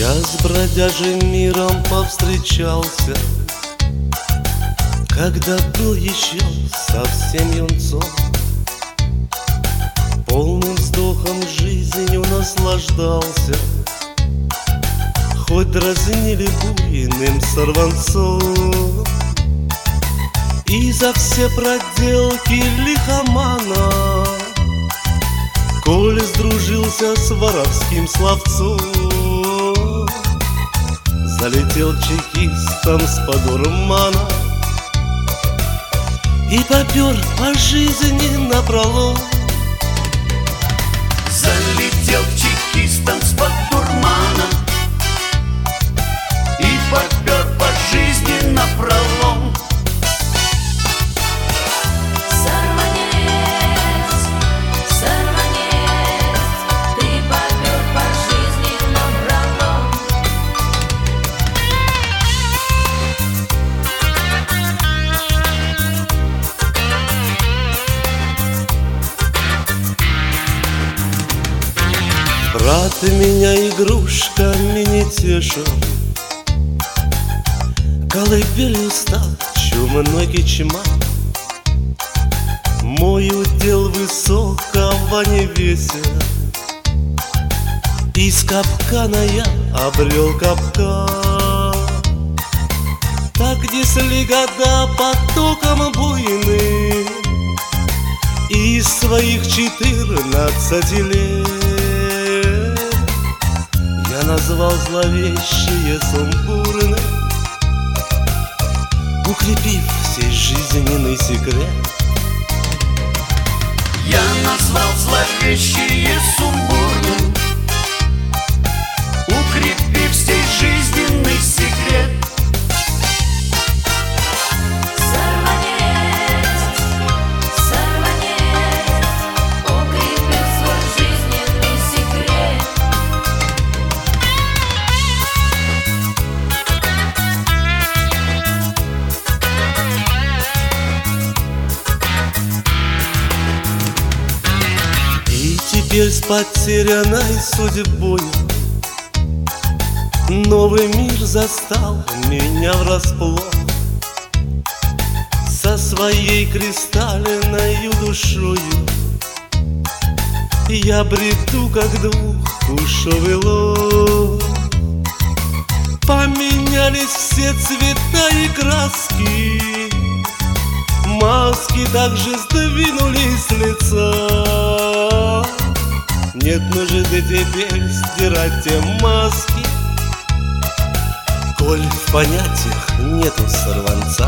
Я с бродяжим миром повстречался, когда был еще совсем юнцом. Полным вздохом жизнью наслаждался, хоть дразнили буйным сорванцом. И за все проделки лихомана, коль сдружился с воровским словцом, залетел чекистом с-под урмана и попер по жизни напролом. Залетел чекистом с-под урмана и попер по жизни напролом. Брат меня игрушками не тешил, колыбелью стал чумной кичма. Мой удел высокого не весел, из капкана я обрел капкан. Так несли года потоком буйным, из своих 14 лет я назвал зловещие сумбурны, укрепив сей жизненный секрет. Я назвал зловещие сумбурны, укрепив сей жизненный секрет. Теперь с потерянной судьбой новый мир застал меня врасплох. Со своей кристальной душою я бреду, как двухкушевый лов. Поменялись все цвета и краски, маски также сдвинулись с лица. Нет нужды теперь стирать те маски, коль в понятиях нету сорванца.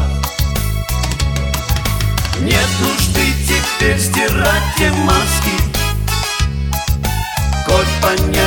Нет нужды теперь стирать те маски, коль в понятиях